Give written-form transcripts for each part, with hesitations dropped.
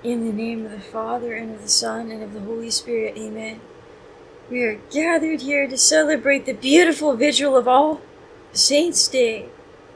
In the name of the Father, and of the Son, and of the Holy Spirit, amen. We are gathered here to celebrate the beautiful vigil of All Saints' Day.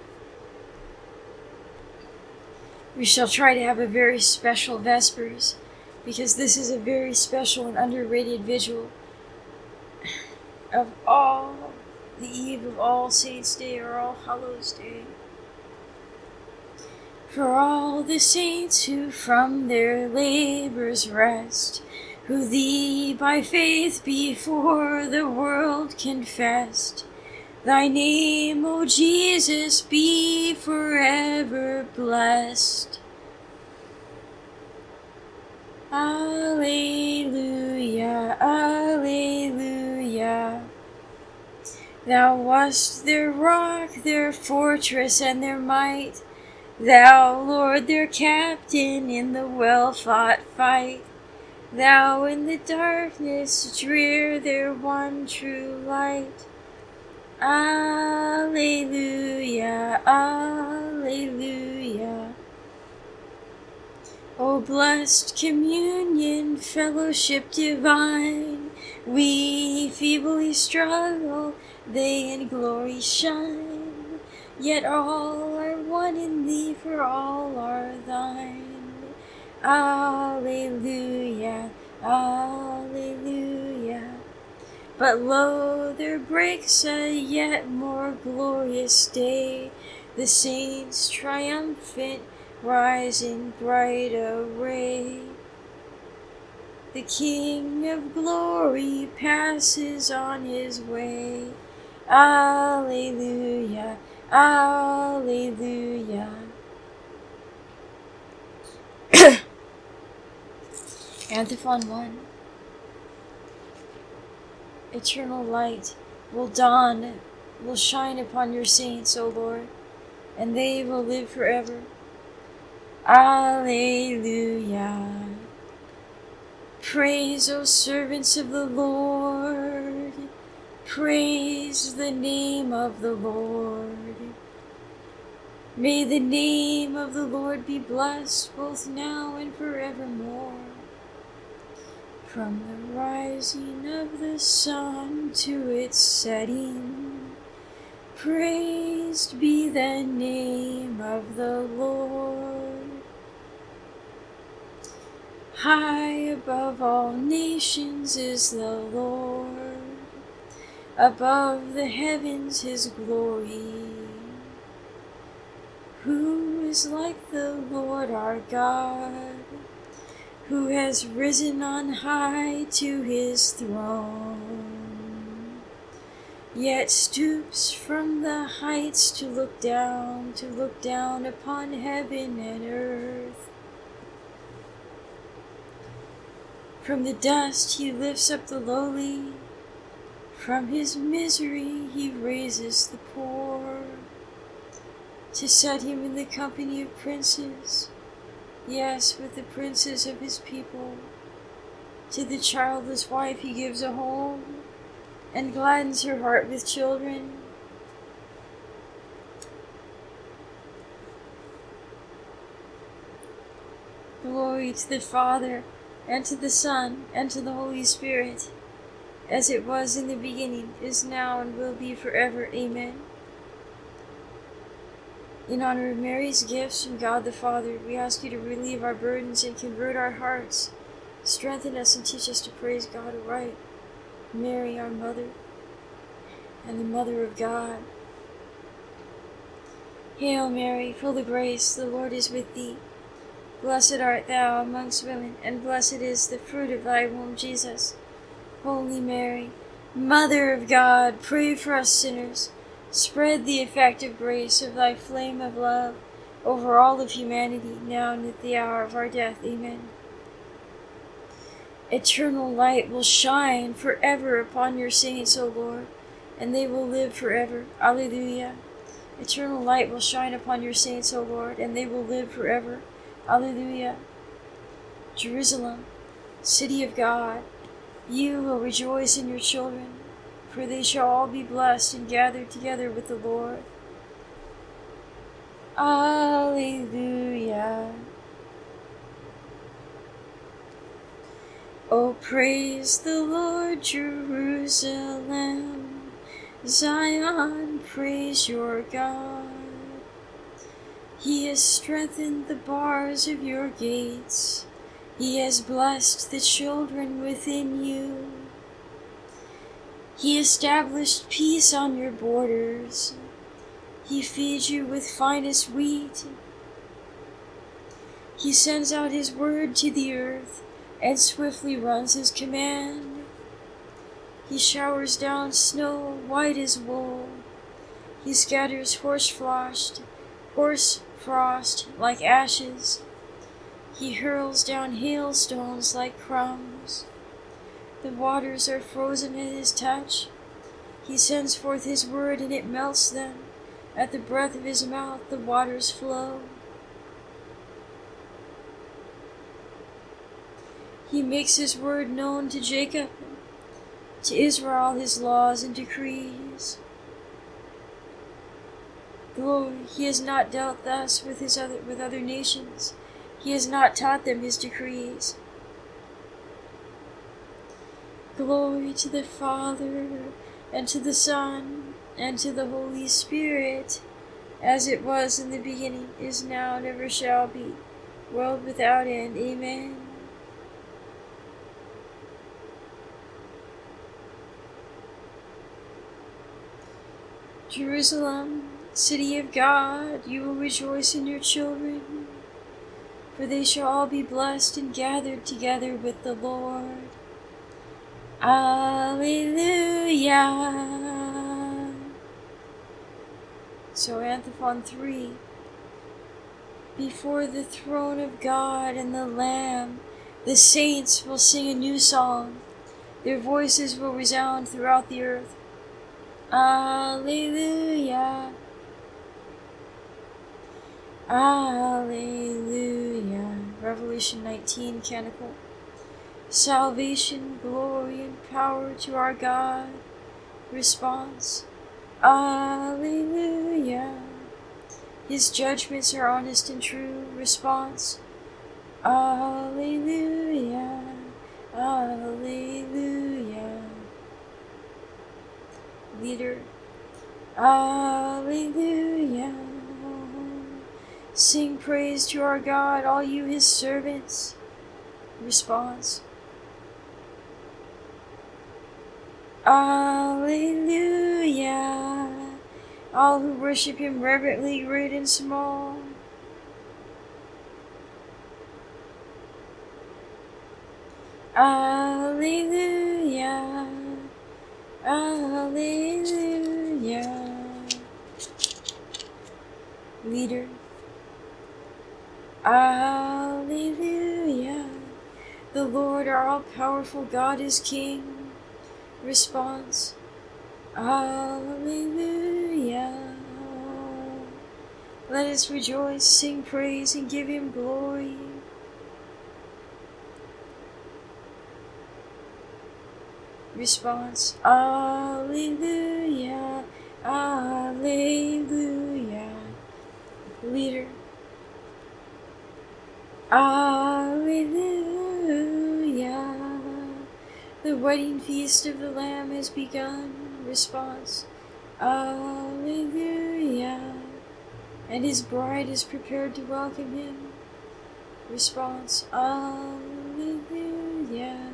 We shall try to have a very special Vespers, because this is a very special and underrated vigil of the eve of All Saints' Day, or All Hallows' Day. For all the saints who from their labors rest, who thee by faith before the world confessed, thy name, O Jesus, be forever blessed. Alleluia, alleluia. Thou wast their rock, their fortress, and their might, Thou, Lord, their captain in the well-fought fight. Thou in the darkness drear their one true light. Alleluia, alleluia. O blessed communion, fellowship divine, we feebly struggle, they in glory shine. Yet all are one in thee, for all are thine. Alleluia, alleluia. But lo, there breaks a yet more glorious day, the saints triumphant rise in bright array. The King of glory passes on his way. Alleluia, alleluia. Antiphon 1. Eternal light will shine upon your saints, O Lord, and they will live forever. Alleluia. Praise, O servants of the Lord. Praise the name of the Lord. May the name of the Lord be blessed both now and forevermore. From the rising of the sun to its setting, praised be the name of the Lord. High above all nations is the Lord, above the heavens his glory. Who is like the Lord our God, who has risen on high to his throne, yet stoops from the heights to look down upon heaven and earth. From the dust he lifts up the lowly, from his misery he raises the poor, to set him in the company of princes, yes, with the princes of his people. To the childless wife he gives a home, and gladdens her heart with children. Glory to the Father, and to the Son, and to the Holy Spirit, as it was in the beginning, is now, and will be forever. Amen. In honor of Mary's gifts from God the Father, we ask you to relieve our burdens and convert our hearts. Strengthen us and teach us to praise God aright. Mary, our Mother, and the Mother of God. Hail Mary, full of grace, the Lord is with thee. Blessed art thou amongst women, and blessed is the fruit of thy womb, Jesus. Holy Mary, Mother of God, pray for us sinners. Spread the effective grace of thy flame of love over all of humanity, now and at the hour of our death. Amen. Eternal light will shine forever upon your saints, O Lord, and they will live forever. Alleluia. Eternal light will shine upon your saints, O Lord, and they will live forever. Alleluia. Jerusalem, city of God, you will rejoice in your children, for they shall all be blessed and gathered together with the Lord. Alleluia. Oh, praise the Lord, Jerusalem. Zion, praise your God. He has strengthened the bars of your gates. He has blessed the children within you. He established peace on your borders. He feeds you with finest wheat. He sends out his word to the earth and swiftly runs his command. He showers down snow white as wool. He scatters hoarse frost like ashes. He hurls down hailstones like crumbs. The waters are frozen at his touch. He sends forth his word and it melts them. At the breath of his mouth the waters flow. He makes his word known to Jacob, to Israel his laws and decrees. Glory, he has not dealt thus with other nations. He has not taught them his decrees. Glory to the Father, and to the Son, and to the Holy Spirit, as it was in the beginning, is now, and ever shall be, world without end. Amen. Jerusalem, city of God, you will rejoice in your children, for they shall all be blessed and gathered together with the Lord. Alleluia. So Antiphon 3. Before the throne of God and the Lamb, the saints will sing a new song. Their voices will resound throughout the earth. Alleluia. Alleluia. Revelation 19, Canticle. Salvation, glory, and power to our God. Response. Alleluia. His judgments are honest and true. Response. Alleluia. Alleluia. Leader. Alleluia. Sing praise to our God, all you his servants. Response. Alleluia. All who worship him reverently, great and small. Alleluia. Alleluia. Leader. Alleluia. The Lord, our all-powerful God, is King. Response. Alleluia. Let us rejoice, sing praise, and give him glory. Response. Alleluia. Alleluia. Leader. Alleluia. The wedding feast of the Lamb has begun. Response. Alleluia. And his bride is prepared to welcome him. Response. Alleluia.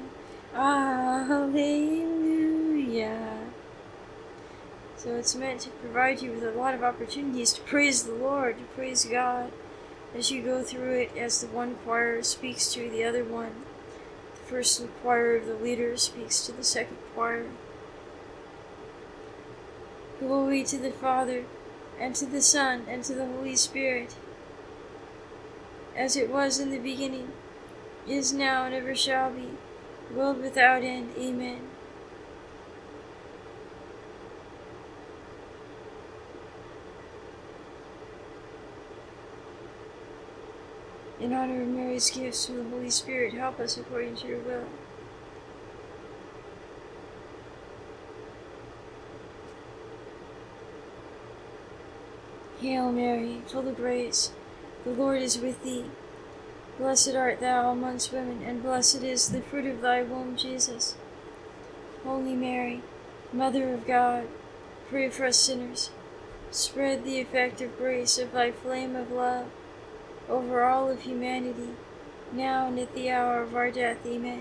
Alleluia. So it's meant to provide you with a lot of opportunities to praise the Lord, to praise God, as you go through it, as the one choir speaks to the other one. The first choir of the leader speaks to the second choir. Glory to the Father, and to the Son, and to the Holy Spirit, as it was in the beginning, is now, and ever shall be, world without end. Amen. In honor of Mary's gifts from the Holy Spirit, help us according to your will. Hail Mary, full of grace, the Lord is with thee. Blessed art thou amongst women, and blessed is the fruit of thy womb, Jesus. Holy Mary, Mother of God, pray for us sinners. Spread the effective grace of thy flame of love over all of humanity, now and at the hour of our death. Amen.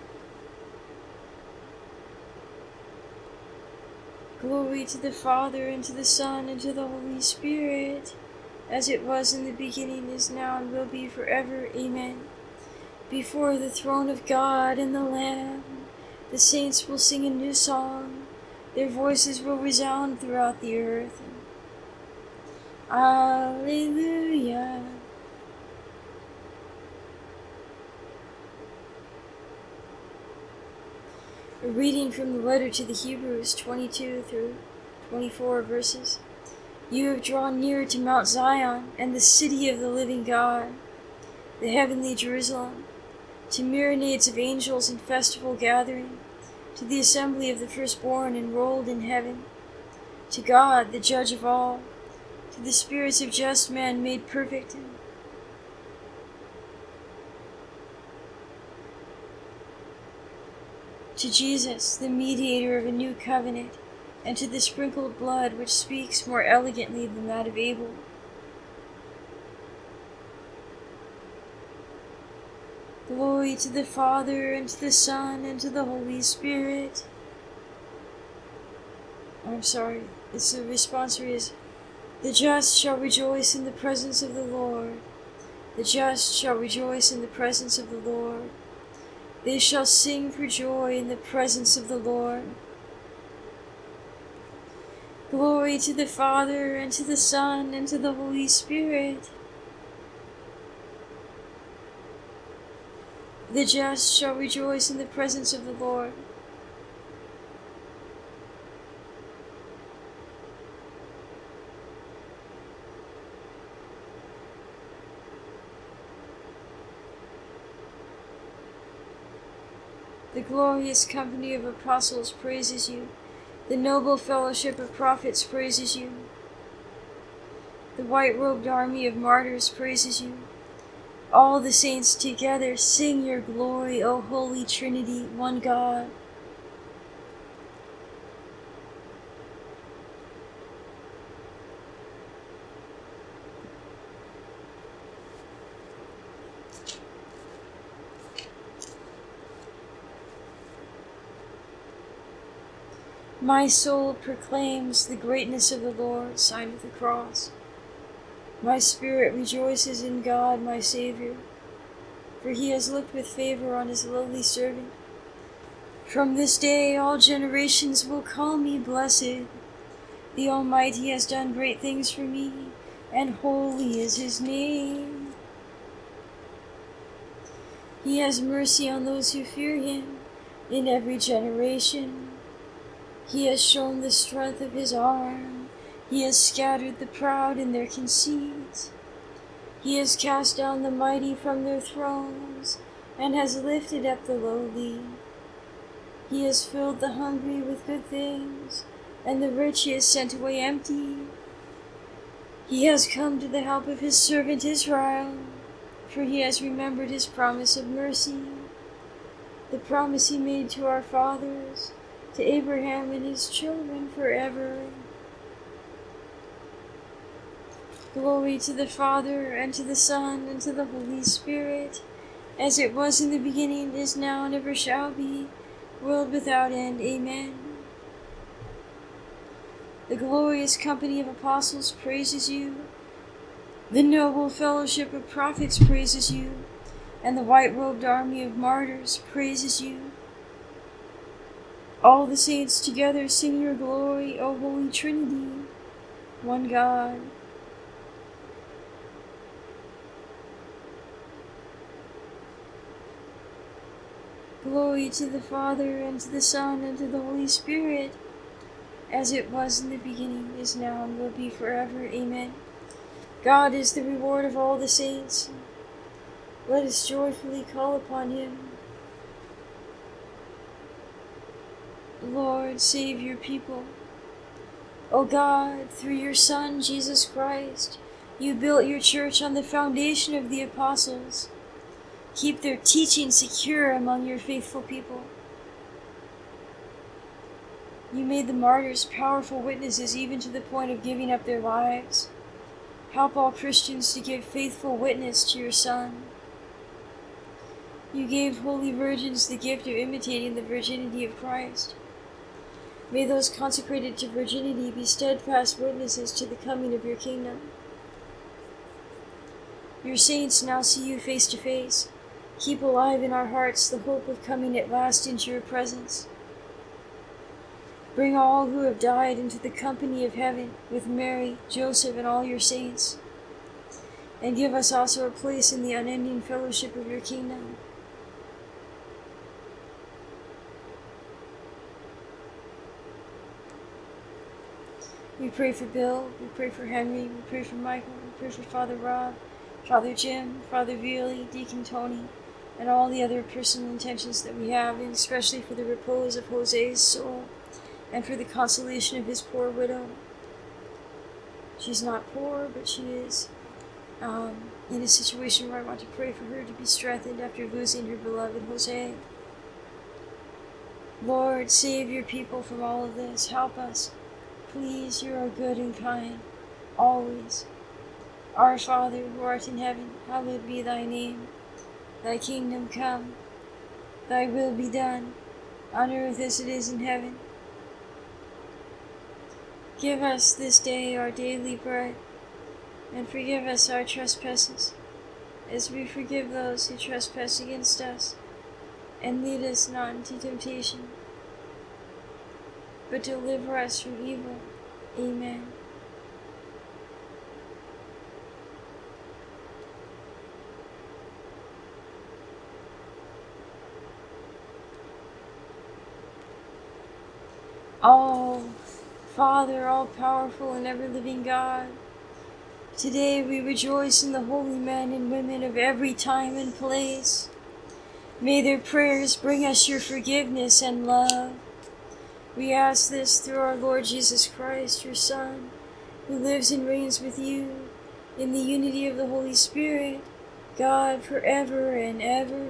Glory to the Father, and to the Son, and to the Holy Spirit, as it was in the beginning, is now, and will be forever. Amen. Before the throne of God and the Lamb, the saints will sing a new song. Their voices will resound throughout the earth. Alleluia. A reading from the letter to the Hebrews, 22 through 24 verses. You have drawn near to Mount Zion and the city of the living God, the heavenly Jerusalem, to myriads of angels in festival gathering, to the assembly of the firstborn enrolled in heaven, to God, the judge of all, to the spirits of just men made perfect, to Jesus, the mediator of a new covenant, and to the sprinkled blood which speaks more elegantly than that of Abel. Glory to the Father, and to the Son, and to the Holy Spirit. The responsory is, the just shall rejoice in the presence of the Lord. The just shall rejoice in the presence of the Lord. They shall sing for joy in the presence of the Lord. Glory to the Father, and to the Son, and to the Holy Spirit. The just shall rejoice in the presence of the Lord. The glorious company of apostles praises you. The noble fellowship of prophets praises you. The white-robed army of martyrs praises you. All the saints together sing your glory, O Holy Trinity, one God. My soul proclaims the greatness of the Lord, sign of the cross. My spirit rejoices in God, my Savior, for he has looked with favor on his lowly servant. From this day all generations will call me blessed. The Almighty has done great things for me, and holy is his name. He has mercy on those who fear him in every generation. He has shown the strength of his arm. He has scattered the proud in their conceit. He has cast down the mighty from their thrones, and has lifted up the lowly. He has filled the hungry with good things, and the rich he has sent away empty. He has come to the help of his servant Israel, for he has remembered his promise of mercy, the promise he made to our fathers, to Abraham and his children forever. Glory to the Father, and to the Son, and to the Holy Spirit, as it was in the beginning, is now, and ever shall be, world without end. Amen. The glorious company of apostles praises you. The noble fellowship of prophets praises you. And the white-robed army of martyrs praises you. All the saints together sing your glory, O Holy Trinity, one God. Glory to the Father, and to the Son, and to the Holy Spirit, as it was in the beginning, is now, and will be forever. Amen. God is the reward of all the saints. Let us joyfully call upon him. Lord, save your people. O God, through your Son, Jesus Christ, you built your church on the foundation of the apostles. Keep their teaching secure among your faithful people. You made the martyrs powerful witnesses even to the point of giving up their lives. Help all Christians to give faithful witness to your Son. You gave holy virgins the gift of imitating the virginity of Christ. May those consecrated to virginity be steadfast witnesses to the coming of your kingdom. Your saints now see you face to face. Keep alive in our hearts the hope of coming at last into your presence. Bring all who have died into the company of heaven with Mary, Joseph, and all your saints, and give us also a place in the unending fellowship of your kingdom. We pray for Bill, we pray for Henry, we pray for Michael, we pray for Father Rob, Father Jim, Father Violi, Deacon Tony, and all the other personal intentions that we have, and especially for the repose of Jose's soul, and for the consolation of his poor widow. She's not poor, but she is in a situation where I want to pray for her to be strengthened after losing her beloved Jose. Lord, save your people from all of this. Help us. Please, you are good and kind, always. Our Father, who art in heaven, hallowed be thy name. Thy kingdom come, thy will be done, on earth as it is in heaven. Give us this day our daily bread, and forgive us our trespasses, as we forgive those who trespass against us. And lead us not into temptation, but deliver us from evil. Amen. Father, all-powerful and ever-living God, today we rejoice in the holy men and women of every time and place. May their prayers bring us your forgiveness and love. We ask this through our Lord Jesus Christ, your Son, who lives and reigns with you in the unity of the Holy Spirit, God, forever and ever.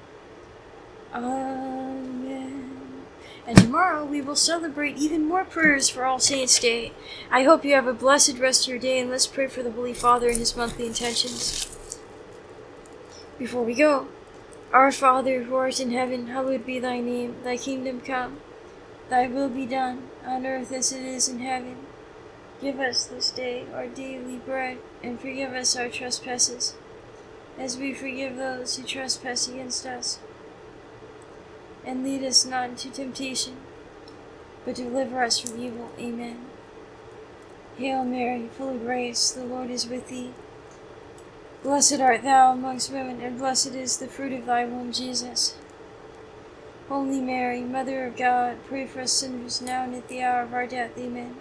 Amen. And tomorrow we will celebrate even more prayers for All Saints' Day. I hope you have a blessed rest of your day, and let's pray for the Holy Father and his monthly intentions. Before we go, Our Father, who art in heaven, hallowed be thy name. Thy kingdom come, thy will be done, on earth as it is in heaven. Give us this day our daily bread, and forgive us our trespasses, as we forgive those who trespass against us. And lead us not into temptation, but deliver us from evil. Amen. Hail Mary, full of grace, the Lord is with thee. Blessed art thou amongst women, and blessed is the fruit of thy womb, Jesus. Holy Mary, Mother of God, pray for us sinners now and at the hour of our death. Amen.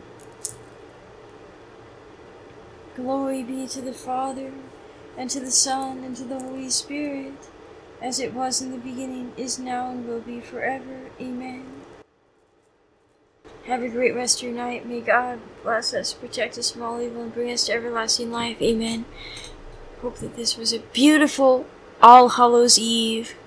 Glory be to the Father, and to the Son, and to the Holy Spirit, as it was in the beginning, is now, and will be forever. Amen. Have a great rest of your night. May God bless us, protect us from all evil, and bring us to everlasting life. Amen. Hope that this was a beautiful All Hallows Eve.